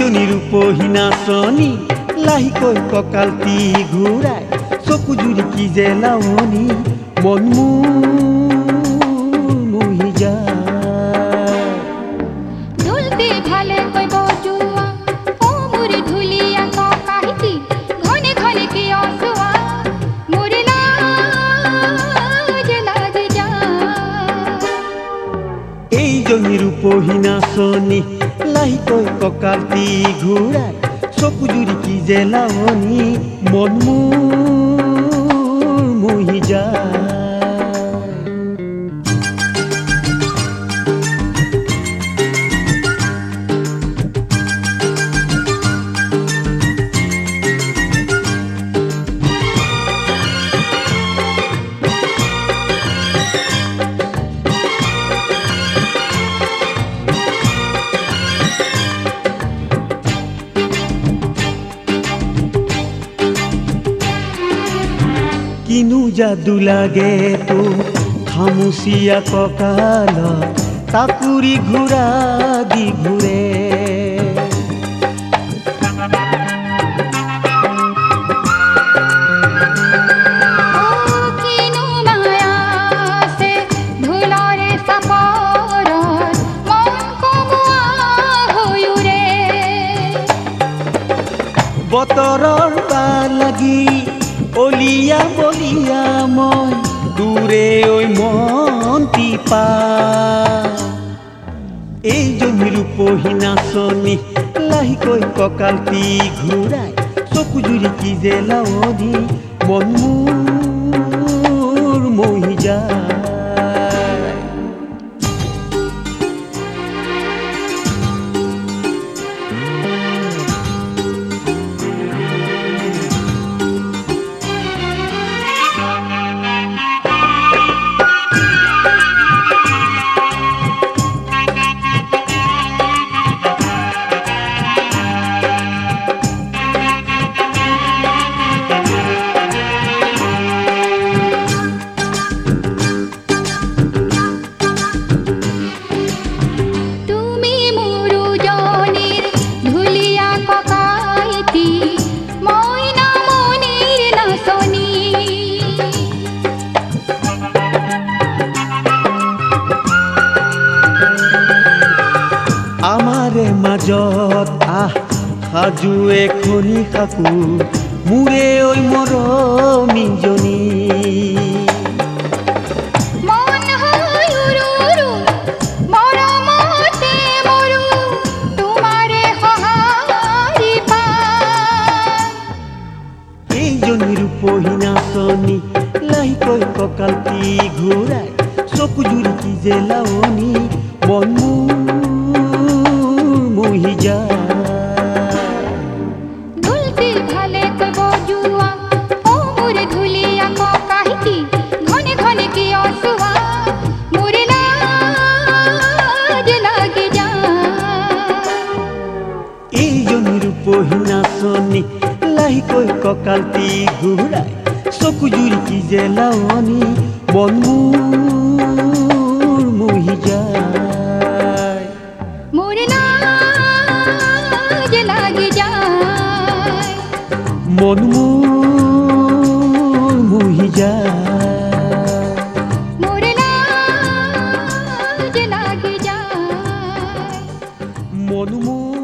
এইজনী ৰূপহী নাচনী লাহেকৈ কঁকালটি ঘূৰাই চকু জুৰি কি যে লাৱনী মন মোৰ মোহি যায় ঢুলতে ভালেকৈ বজোৱা ও মোৰ ঢুলীয়া ককাইটি ঘনে ঘনে কিয় চোৱা মোৰ লাজ লাগে যায় এইজনী ৰূপহী নাচনী লাহেকৈ কঁকালটি ঘূৰাই চকু জুৰি কি যে লাৱনী মন মোৰ মোহি যায় কিনো যাদু লাগে তো খামুচিয়া কঁকালত তাকুৰি ঘূৰা দি ঘূৰে কিনো মায়া আছে ঢোলৰে চাপৰত মন কমোৱা হৈ উৰে বতৰৰ বা লাগি অলিয়া বলিয়া মই দূৰে ঐ মনটি পা এইজনী ৰূপহী নাচনী লাহেকৈ কঁকালটি ঘূৰাই চকু জুৰি কি যে লাৱনী মন মোৰ মোহি যায় আমাৰে মাজত সাজু এখনি কাকো মোৰে ঐ মৰমীজনী মন হৈ উৰু উৰু মৰমতে মৰো তোমাৰে সঁহাৰি পাই এইজনী ৰূপহী নাচনী লাহেকৈ কঁকালটি ঘূৰাই চকু জুৰি কি যে লাৱনী মন মোহি যায় ঢুলতে ভালেকৈ বজোৱা ও মোৰ ঢুলীয়া ককাইটি ঘনে ঘনে কিয় চোৱা মোৰ লাজ লাগে যায় এইজনী ৰূপহী নাচনী লাহেকৈ কঁকালটি ঘূৰাই চকু জুৰি কি যে লাৱনী মন মোৰ মোহি যায় মোৰ লাজ লাগে যায় মন মোৰ মোহি যায় মোৰ লাজ লাগে যায় মন মোৰ